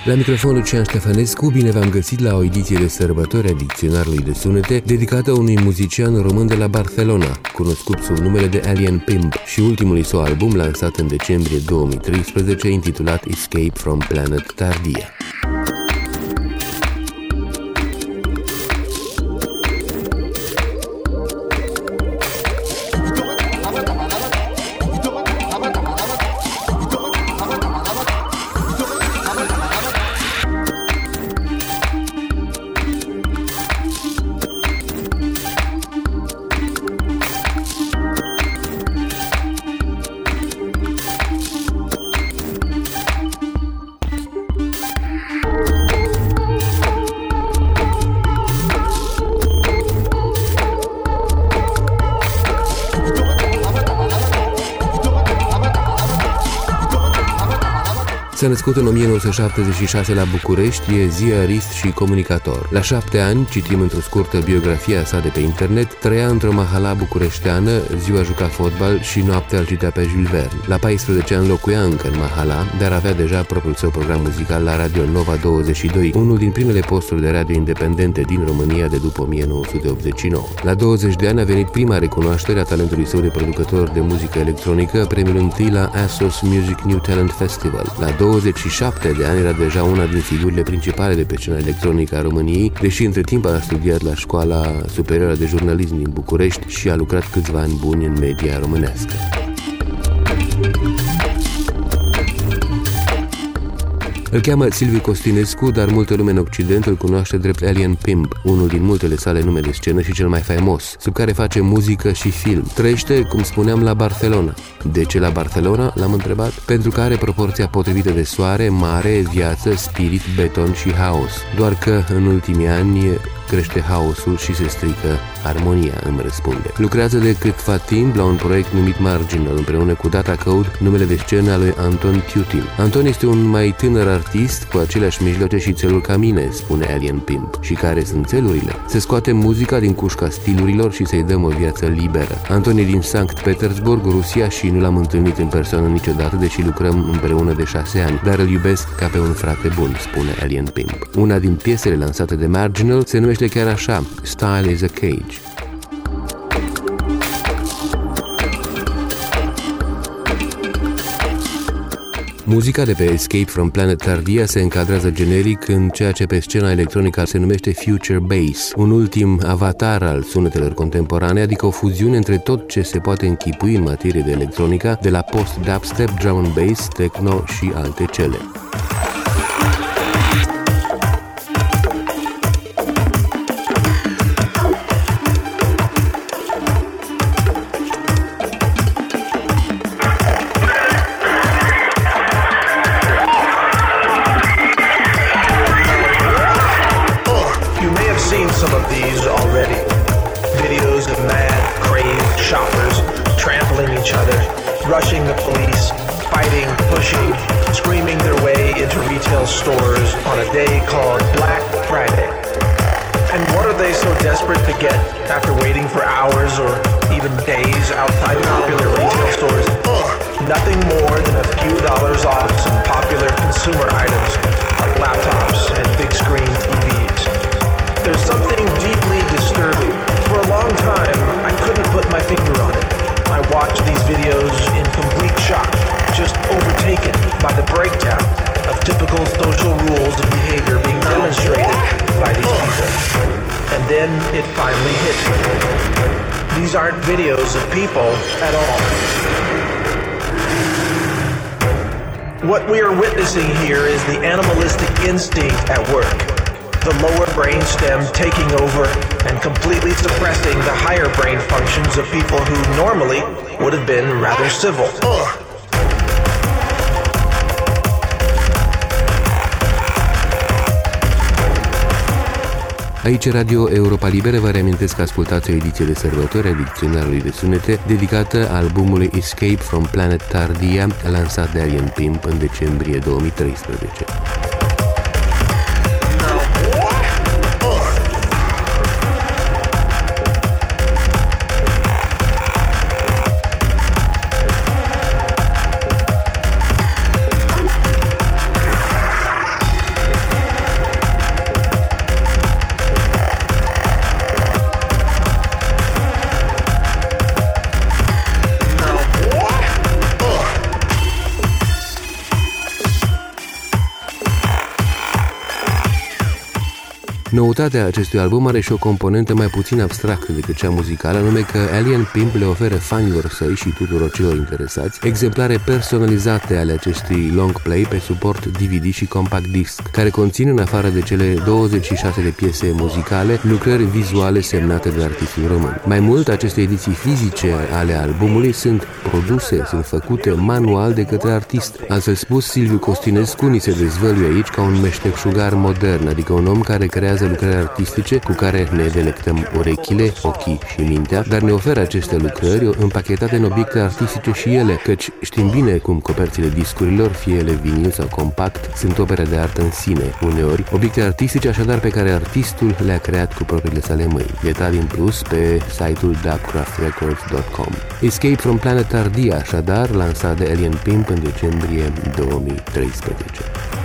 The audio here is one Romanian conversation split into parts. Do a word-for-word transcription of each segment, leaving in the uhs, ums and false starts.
La microfon Lucian Ștefănescu, bine v-am găsit la o ediție de sărbători a Dicționarului de Sunete, dedicată unui muzician român de la Barcelona, cunoscut sub numele de Alien Pimp, și ultimului său album lansat în decembrie două mii treisprezece, intitulat Escape from Planet Tardia. S-a născut în o mie nouă sute șaptezeci și șase la București, e ziarist și comunicator. La șapte ani, citim într-o scurtă biografie a sa de pe internet, trăia într-o mahala bucureșteană, ziua juca fotbal și noaptea îl citea pe Jules Verne. La paisprezece ani locuia încă în mahala, dar avea deja propriul său program muzical la Radio Nova douăzeci și doi, unul din primele posturi de radio independente din România de după o mie nouă sute optzeci și nouă. La douăzeci de ani a venit prima recunoaștere a talentului său de producător de muzică electronică, premiul întâi la Asos Music New Talent Festival. La douăzeci și șapte de ani era deja una din figurile principale de pe scena electronică a României, deși între timp a studiat la Școala Superioară de Jurnalism din București și a lucrat câțiva ani buni în media românească. Îl cheamă Silviu Costinescu, dar multă lume în Occident îl cunoaște drept Alien Pimp, unul din multele sale nume de scenă și cel mai faimos, sub care face muzică și film. Trăiește, cum spuneam, la Barcelona. De ce la Barcelona? L-am întrebat. Pentru că are proporția potrivită de soare, mare, viață, spirit, beton și haos. Doar că în ultimii ani crește haosul și se strică armonia, îmi răspunde. Lucrează de câtva timp la un proiect numit Marginal, împreună cu Data Code, numele de scenă al lui Anton Tutin. Anton este un mai tânăr artist cu aceleași mijloace și țeluri ca mine, spune Alien Pimp. Și care sunt țelurile? Să scoatem muzica din cușca stilurilor și să-i dăm o viață liberă. Anton e din Sankt Petersburg, Rusia, și nu l-am întâlnit în persoană niciodată, deși lucrăm împreună de șase ani, dar îl iubesc ca pe un frate bun, spune Alien Pimp. Una din piesele lansate de Marginal se numește chiar așa, Style is a Cage. Muzica de pe Escape from Planet Tardia se încadrează generic în ceea ce pe scena electronică se numește Future Bass, un ultim avatar al sunetelor contemporane, adică o fuziune între tot ce se poate închipui în materie de electronica, de la post-dubstep, drum and bass, techno și alte cele. Some of these already. Videos of mad, crazed shoppers trampling each other, rushing the police, fighting, pushing, screaming their way into retail stores on a day called Black Friday. And what are they so desperate to get after waiting for hours or even days outside popular retail stores? Nothing more than a few dollars off some popular consumer items like laptops and big screen T Vs. There's something deeply disturbing. For a long time, I couldn't put my finger on it. I watched these videos in complete shock, just overtaken by the breakdown of typical social rules of behavior being demonstrated by these people. And then it finally hit me. These aren't videos of people at all. What we are witnessing here is the animalistic instinct at work. The lower brainstem taking over and completely suppressing the higher brain functions of people who normally would have been rather civil. Aici Radio Europa Liberă, vă reamintesc că ascultați o ediție de sărbători a Dicționarului de Sunete dedicată albumului Escape from Planet Tardia, lansat de Alien Pimp în decembrie două mii treisprezece. Noutatea acestui album are și o componentă mai puțin abstractă decât cea muzicală, anume că Alien Pimp le oferă fanilor săi și tuturor celor interesați exemplare personalizate ale acestui long play pe suport D V D și compact disc, care conțin, în afară de cele douăzeci și șase de piese muzicale, lucrări vizuale semnate de artistul român. Mai mult, aceste ediții fizice ale albumului sunt produse, sunt făcute manual de către artist. Altfel spus, Silviu Costinescu ni se dezvăluie aici ca un meșteșugar modern, adică un om care creează lucrări artistice cu care ne delectăm urechile, ochii și mintea, dar ne oferă aceste lucrări împachetate în obiecte artistice și ele, căci știm bine cum coperțile discurilor, fie ele vinil sau compact, sunt opere de artă în sine, uneori, obiecte artistice așadar pe care artistul le-a creat cu propriile sale mâini. Detalii în plus pe site-ul dubcraft records dot com. Escape from Planet Tardia, așadar, lansat de Alien Pimp în decembrie două mii treisprezece.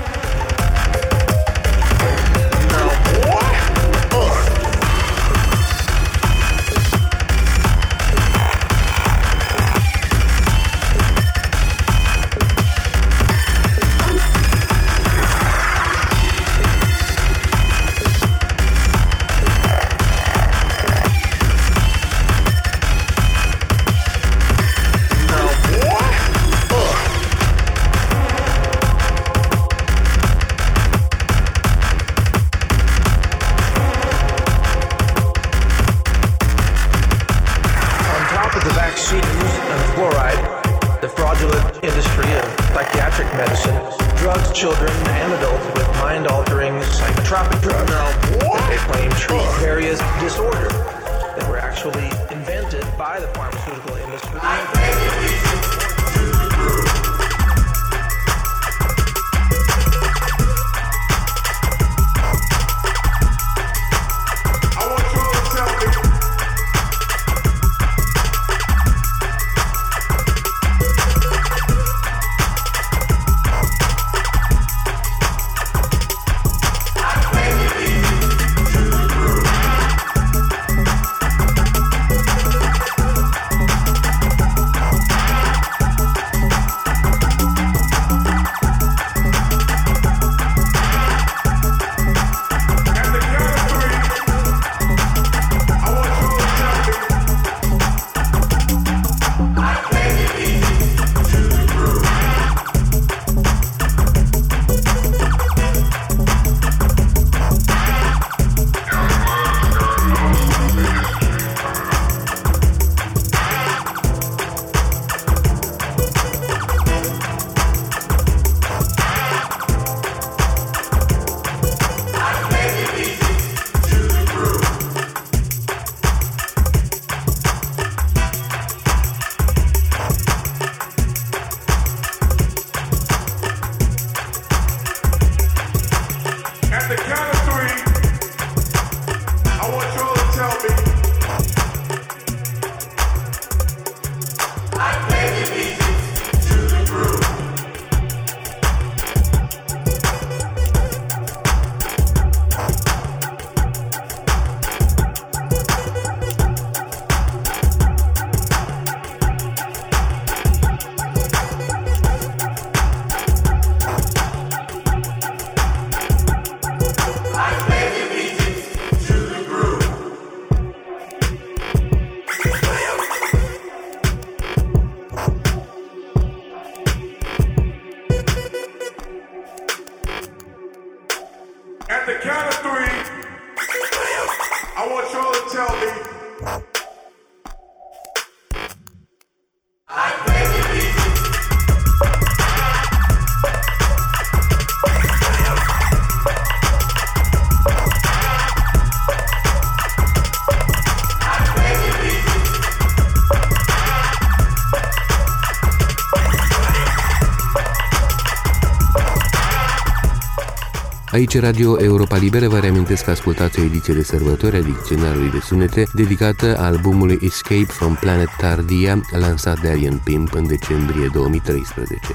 Aici Radio Europa Liberă vă reamintesc că ascultați o ediție de sărbători a Dicționarului de Sunete dedicată albumului Escape from Planet Tardia, lansat de Alien Pimp în decembrie două mii treisprezece.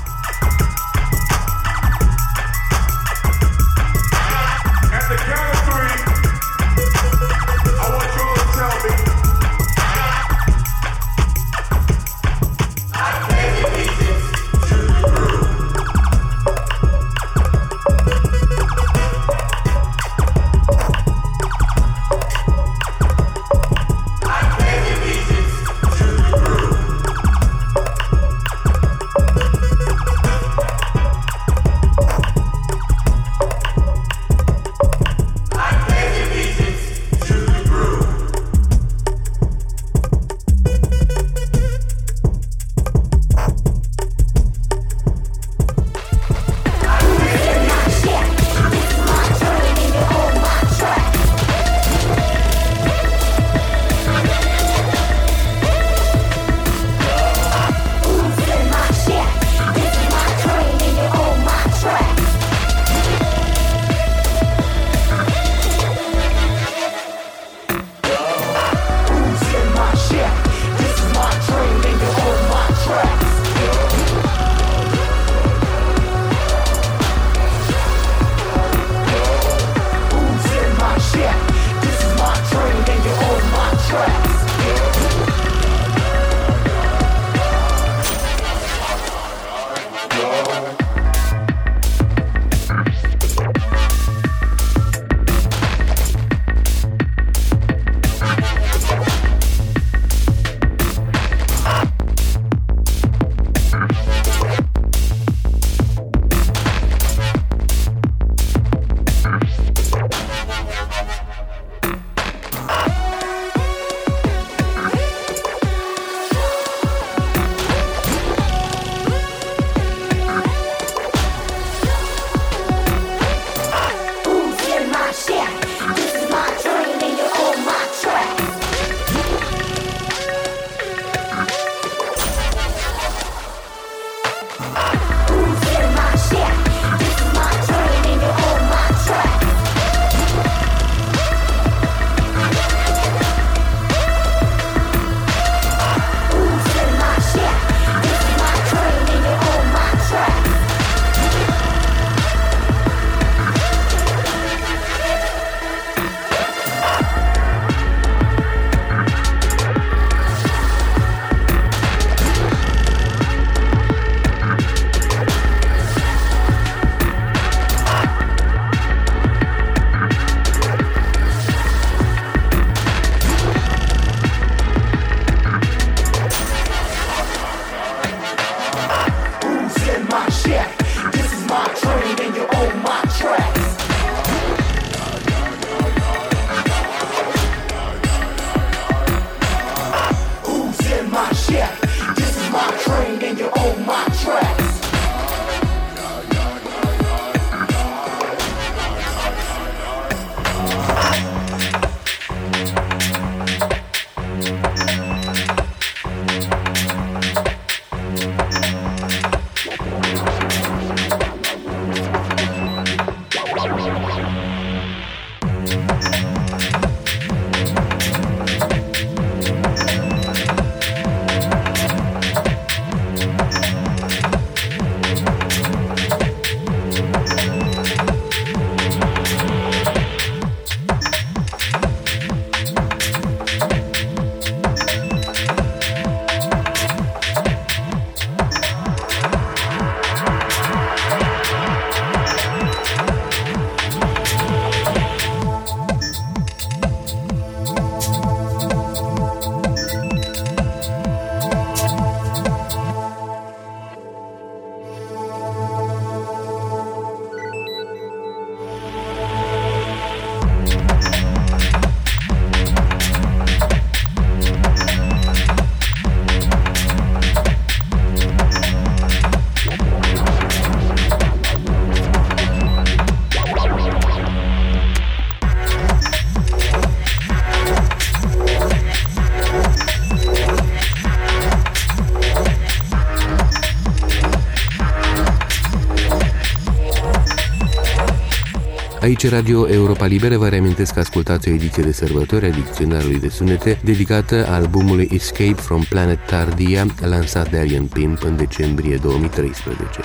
Aici Radio Europa Liberă vă reamintesc că ascultați o ediție de sărbători a Dicționarului de Sunete dedicată albumului Escape from Planet Tardia, lansat de Alien Pimp în decembrie două mii treisprezece.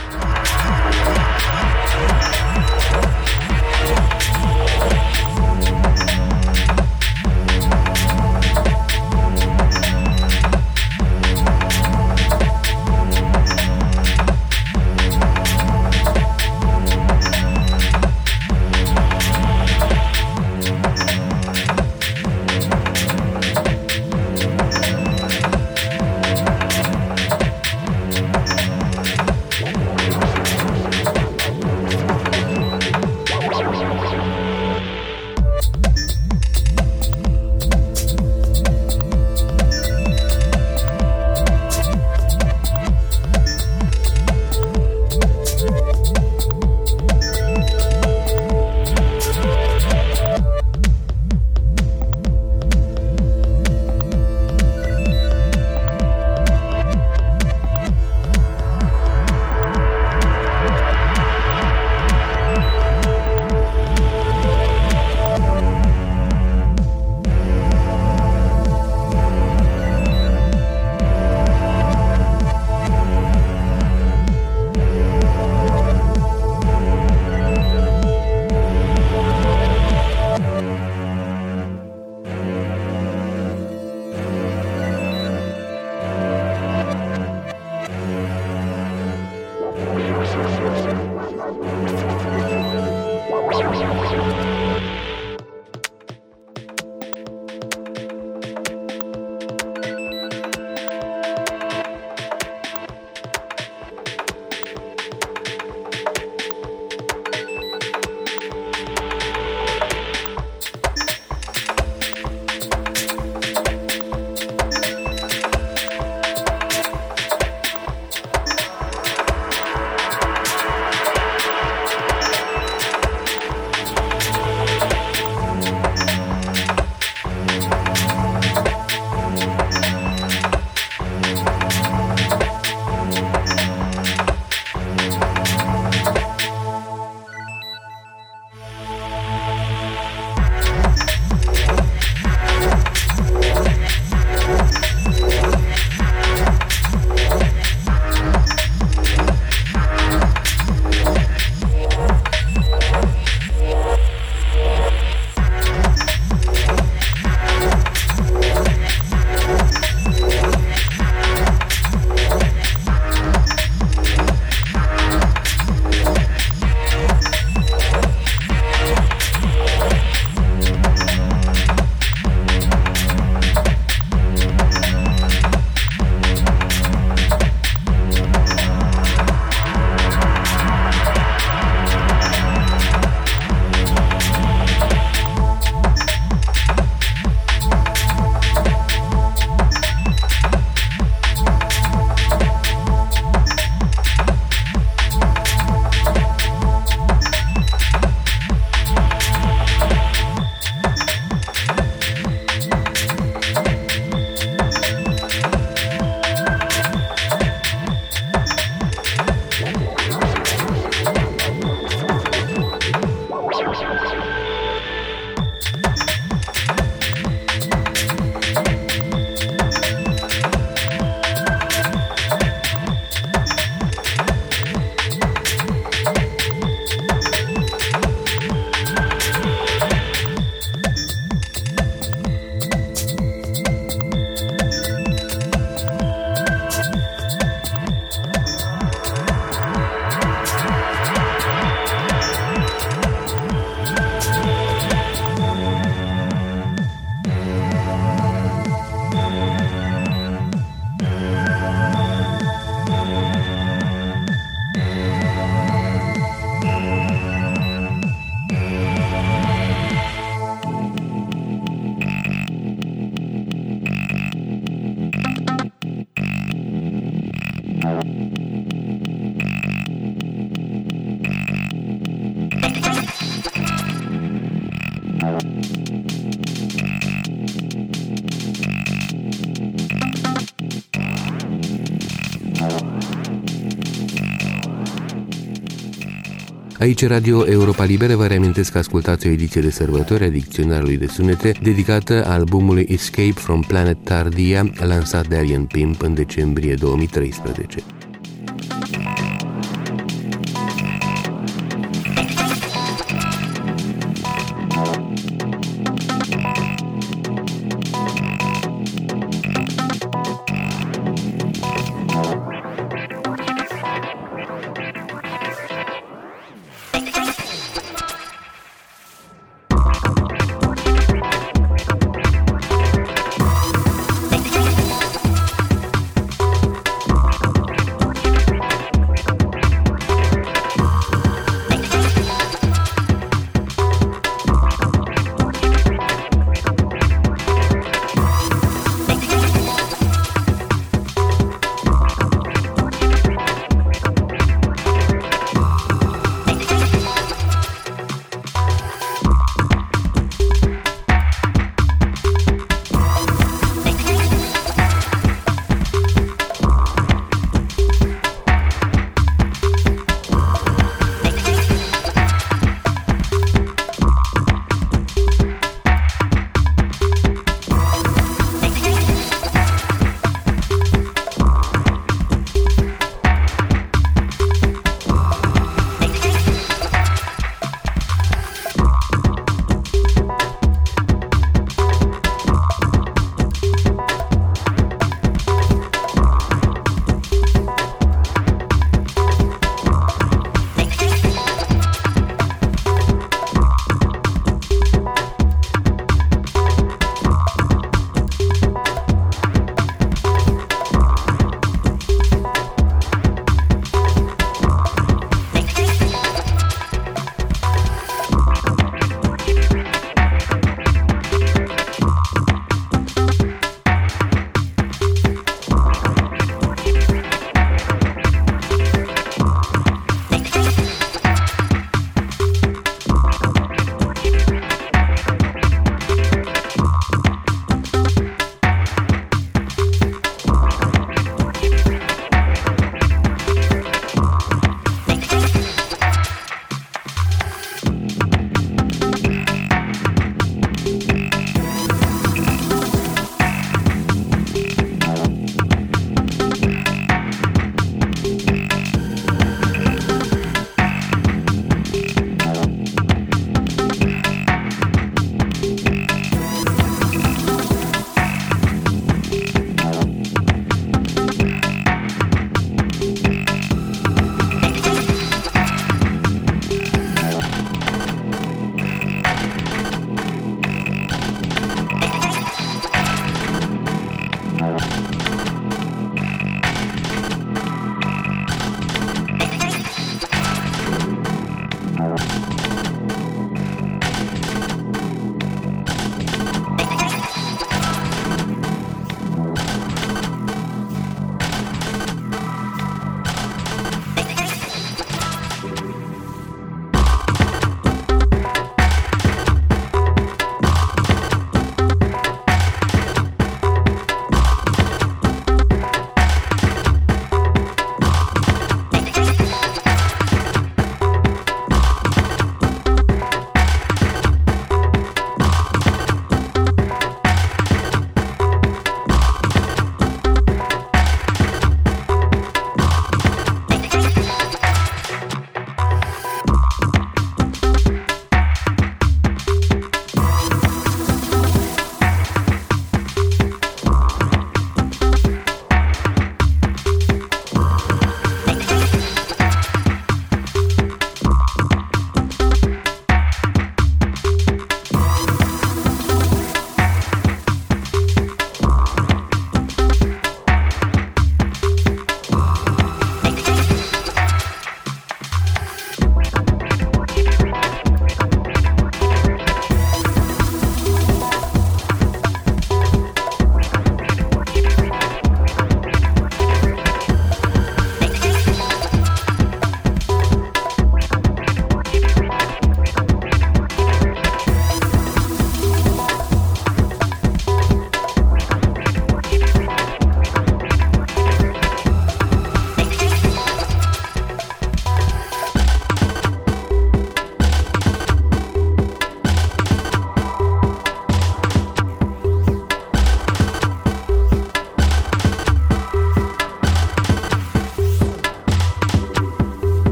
Aici Radio Europa Liberă vă reamintesc că ascultați o ediție de sărbători a Dicționarului de Sunete dedicată albumului Escape from Planet Tardia, lansat de Alien Pimp în decembrie două mii treisprezece.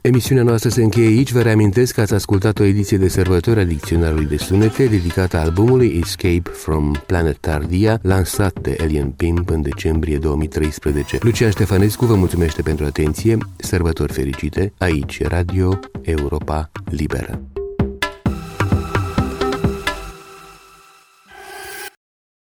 Emisiunea noastră se încheie aici. Vă reamintesc că ați ascultat o ediție de sărbători a Dicționarului de Sunete dedicată albumului Escape from Planet Tardia, lansat de Alien Pimp în decembrie două mii treisprezece. Lucian Ștefănescu vă mulțumește pentru atenție. Sărbători fericite. Aici Radio Europa Liberă.